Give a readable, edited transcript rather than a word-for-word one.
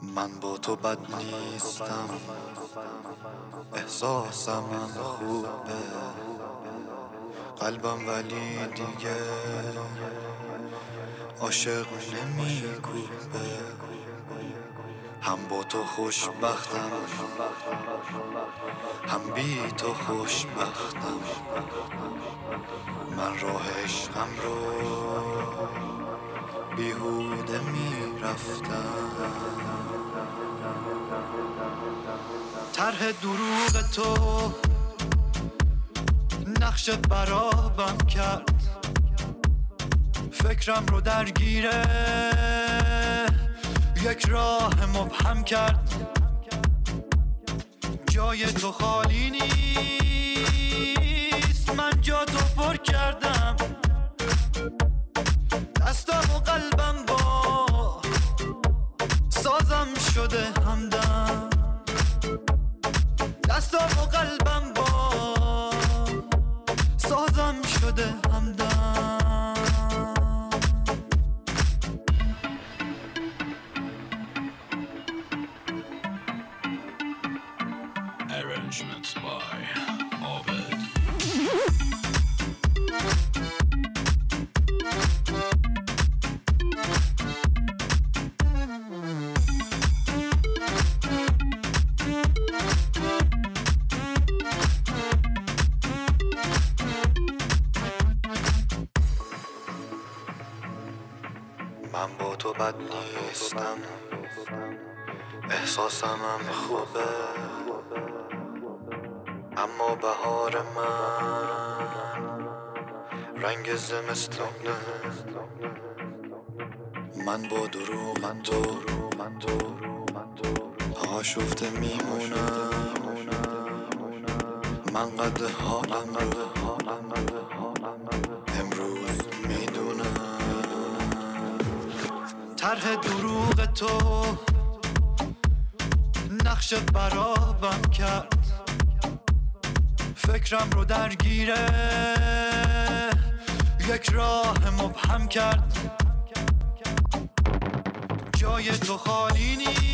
من با تو بد نیستم، احساسم خوبه، قلبم ولی دیگه عاشق نمی‌کوبه. هم با تو خوشبختم، هم بی تو خوشبختم. من راه عشقم رو بیهوده میرفتم. طرح دروغ تو نقش برابم کرد، فکرم رو درگیره یک راه مبهم کرد. جای تو خالی نیست، من جا تو پر کردم. دستم و قلبم با سازم شده همدم. دستم و قلبم با سازم شده همدم. Arrangements by Ovid. من با تو بد نیستم، احساسم خوبه، اما بهار من رنگ زمستونه. من با دروغ تو آشفته میمونم. من قد حالم رو امروز میدونم. طرح دروغ تو نقش برابم کرد، فکرم رو درگیره یک راه مبهم کرد. جای تو خالی نیست،